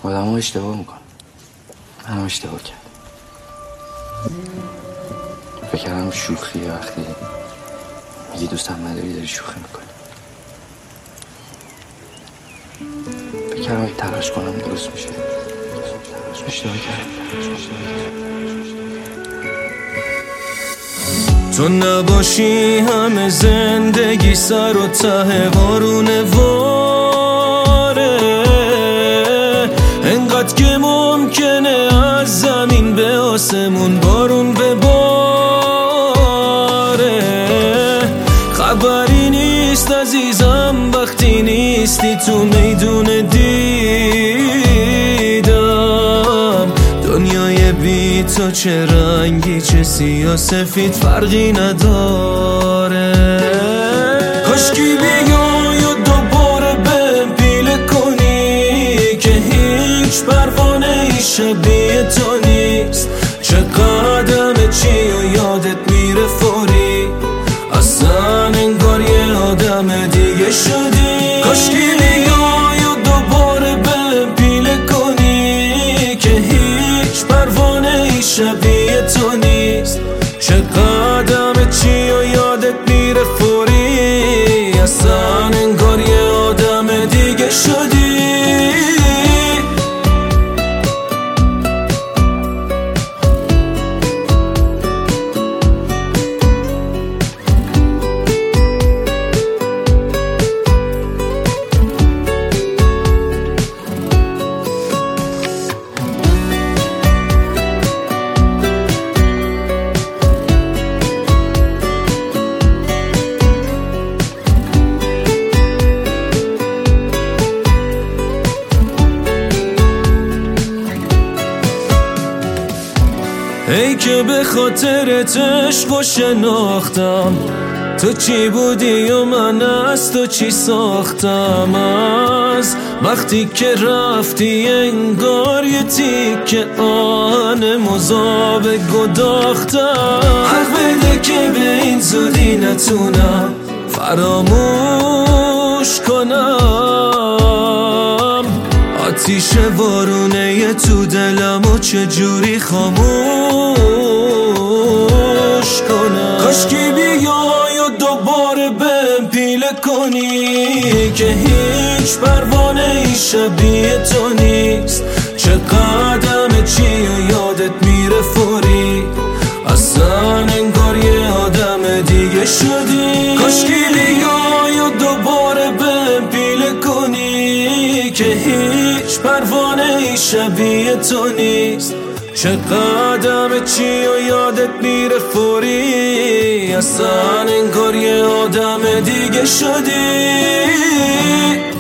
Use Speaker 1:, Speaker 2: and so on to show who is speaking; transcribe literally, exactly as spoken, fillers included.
Speaker 1: آدم ها اشتباه میکنم. من هم اشتباه کردم. فکر کردم شوخیه وقتی میگی دوستم نداری داری شوخی میکنی. فکر کردم اگه تلاش کنم درست میشه. اشتباه کردم.
Speaker 2: تو نباشی همه زندگی سر و ته بارونه واره، انقدر که ممکنه از زمین به آسمون بارون بباره. خبری نیست عزیزم وقتی نیستی تو میدون دیدم. دنیای بی تو چه رنگی چه سیاه سفید فرقی نداره. کاشکی بیای و دوباره بهم پیله کنی که هیچ پروانه ای شبیه تو نیست. چه قدم چی و یادت میره فوری، اصلا انگار یه آدم دیگه شدی. کاشکی بیای و دوباره بهم پیله کنی که هیچ پروانه ای شبیه تو نیست. چه قدم چی و یادت میره فوری، اصلا انگار یه آدم دیگه شدی. ای که به خاطرت عشق و شناختم، تو چی بودی و من از تو چی ساختم. از وقتی که رفتی انگار یه تیکه آهن مذاب گداختم. حق بده که به این زودی نتونم فراموش کنم. آتیش وارونه یه تو دلم و چجوری خاموش کنم. کاشکی بیای و دوباره بهم پیله کنی که هیچ پروانه ای شبیه تو نیست. چه قدم چی و یادت میره فوری، اصلا انگار یه آدم دیگه شدی. کاشکی بیای و دوباره بهم پیله کنی که هیچ پروانه ای شبیه تو نیست. چه قدم چی و یادت میره فوری، اصلا انگار یه آدم دیگه شدی.